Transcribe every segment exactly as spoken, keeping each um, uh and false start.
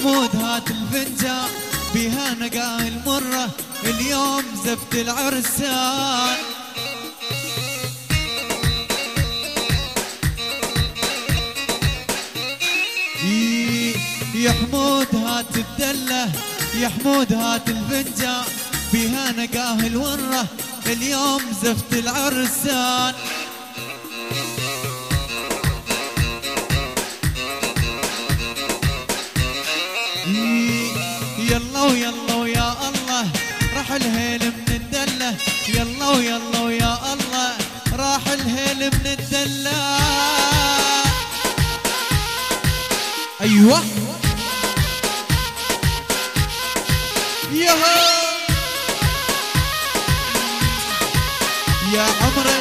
حمود هات الفنجان بيها نقاء المرة اليوم زفت العرسان. يا حمود هات الدلة يا حمود هات الفنجان بيها نقاه الورة اليوم زفت العرسان. يلا ويلا ويا الله راح الهيل من الدلة، يلا ويلا ويا الله راح الهيل من الدلة. ايوه ياهو يا عمري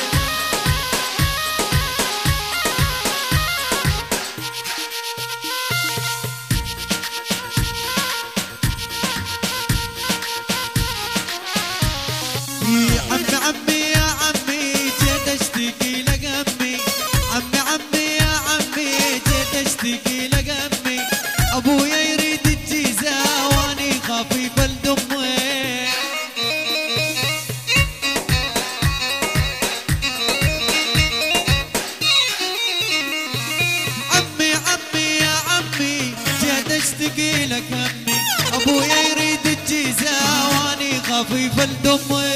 عمي عمي يا عمي جيت اشتكي لك امي، عمي عمي يا عمي جيت اشتكي لك امي، ابويا يريد الجيزه واني خفيف الدمي. عمي عمي يا عمي جيت اشتكي لك امي، ابويا يريد الجيزه واني خفيف الدمي.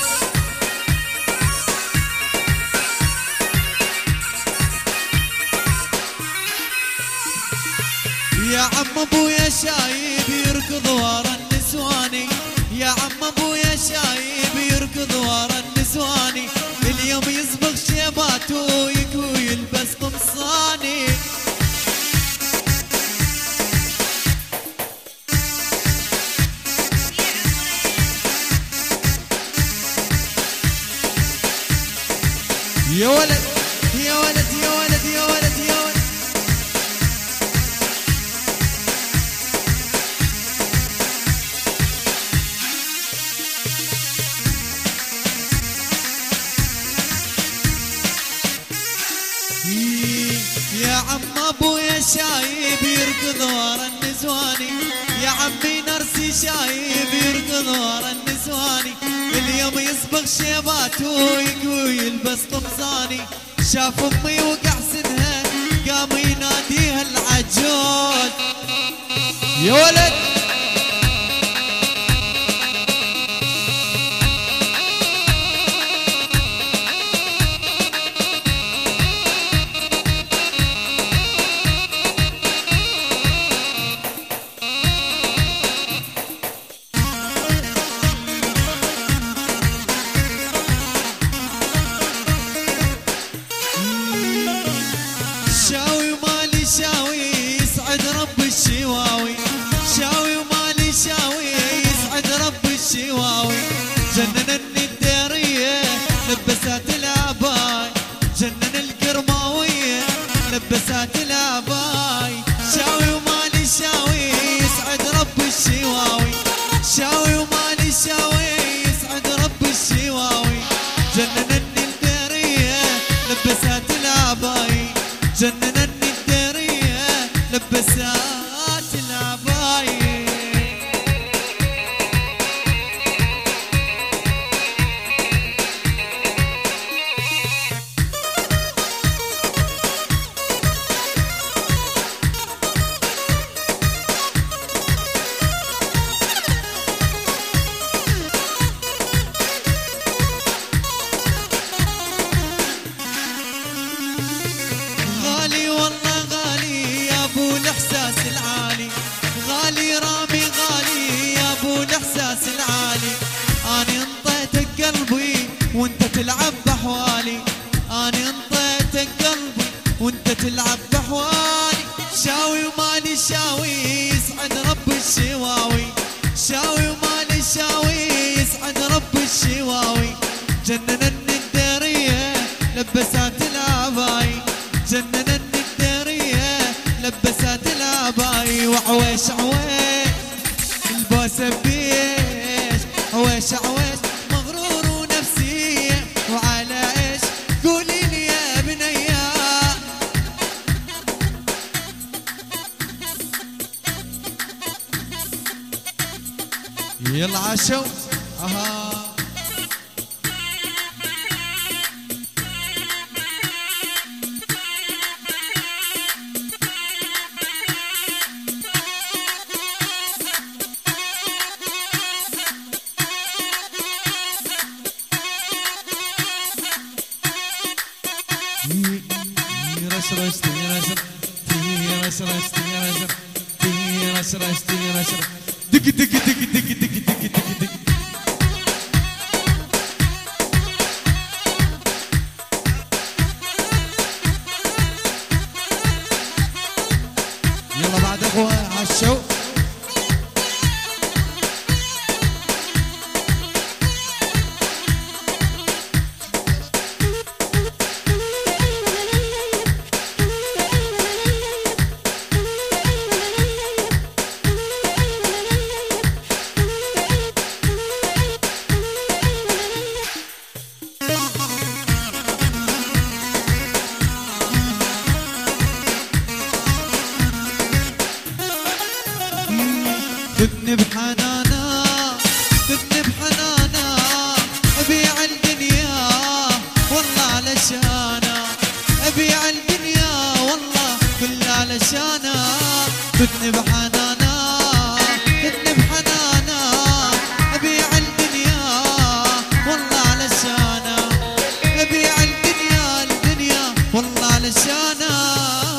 يا عم ابويا شايب يركض ورا النسواني، يا عم ابويا شايب يركض ورا النسواني، اليوم يصبغ شيباته ويكوي يلبس قمصاني. يا ولد يا ولد يا ولد يا ولد يا ولد يا عم ابويا شايب يركض ورا النسواني، يا عمي نرسي شايب يركض ورا النسواني، اليوم يصبغ شيباته ويكوي يلبس قمصاني. شاف امي وقع سنها قام يناديها العجوز. يا ولد شاوي ومالي شاوي يسعد رب الشواوي، شاوي ومالي شاوي يسعد رب الشواوي، جننني الديرية لبسات العباي، جنن القرماوية لبسات العباي. شاوي ومالي شاوي يسعد رب الشواوي، شاوي ومالي شاوي يسعد رب الشواوي، جننني الديرية لبسات العباي، جننني الديرية لبسات العباية. غالي والله غالي يا ابو الاحساس العالي، غالي رامي غالي يا ابو الاحساس العالي، اني انطيتك قلبي وانت تلعب بحوالي، اني انطيتك قلبي وانت تلعب بحوالي. شاوي ومالي شاوي يسعد رب الشواوي، شاوي ومالي شاوي يسعد رب الشواوي، جننني الديرية لبسات العباي، جننني الديرية لبسات العباي. وعويش عويش البوسة بيش، عويش عويش مغرور ونفسية، وعلى ايش قولي لي يا بنية. يلا عاشوا اها رش رش رش رش رش رش رش دق دق دق دق دق دق دق دق يلا بعد اخوة عالشو خذني بحنانا خذني بحنانا ابيع الدنيا والله علشانا ابيع الدنيا والله كلها علشانا خذني بحنانا خذني بحنانا ابيع الدنيا والله علشانا ابيع الدنيا الدنيا والله علشانا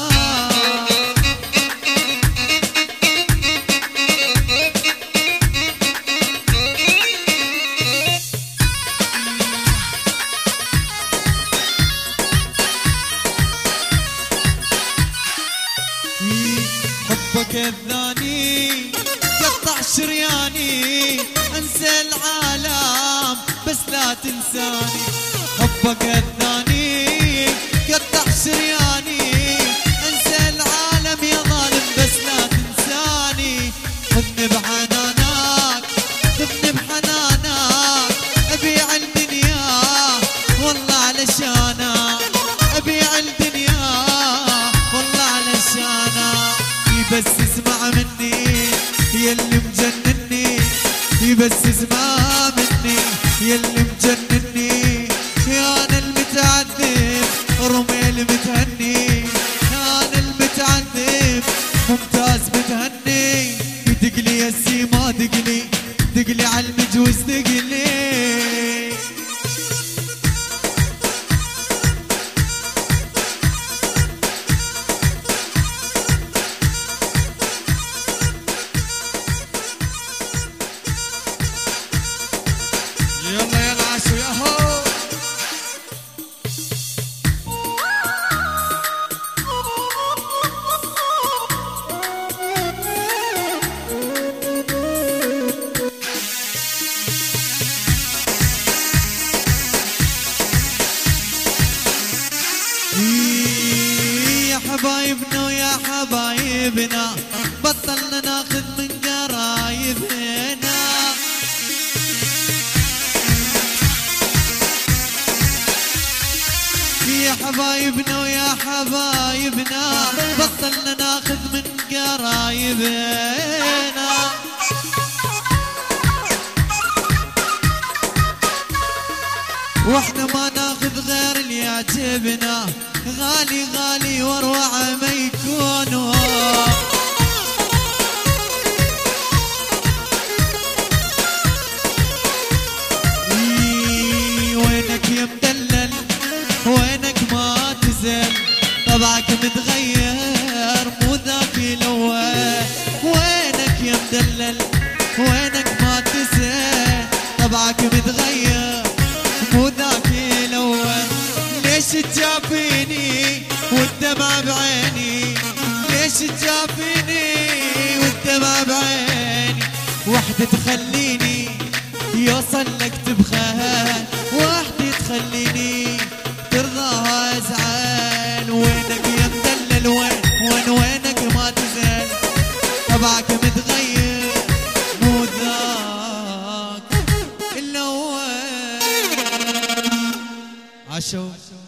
حبك الثاني قطع شرياني انسى العالم بس لا تنساني حبك الثاني قطع شرياني انسى العالم يا ظالم بس لا تنساني خذني بحنانك خذني بحنانك ابيع الدنيا والله علشانك ابيع الدنيا والله علشانك بس اسمع مني يلي مجنني بس اسمع مني يلي مجنني يا انا المتعذب رمي المتهني انا المتعذب ممتاز متهني دقلي يا السيما دقلي دقلي على المجوز دقلي يلا يلا عاشوا ياهو يا حبايبنا ويا حبايبنا بطلنا ناخذ من قرايبنا يا حبايبنا ويا حبايبنا بطلنا ناخذ من قرايبنا واحنا ما ناخذ غير اللي يعجبنا غالي غالي واروع ما يكونوا وينك يا مدلل وينك ما تزل طبعك متغير مو ذاك الاول وينك يا مدلل وينك ما تزل طبعك متغير مو ذاك الاول ليش تجافيني والدمع بعيني ليش تجافيني والدمع بعيني وحدة تخليني يوصل لك تبخل وحدة تخليني ترضاها ازعل وينك يا مدلل وين وين وينك ما تزال طبعك متغير مو ذاك الاول عاشوا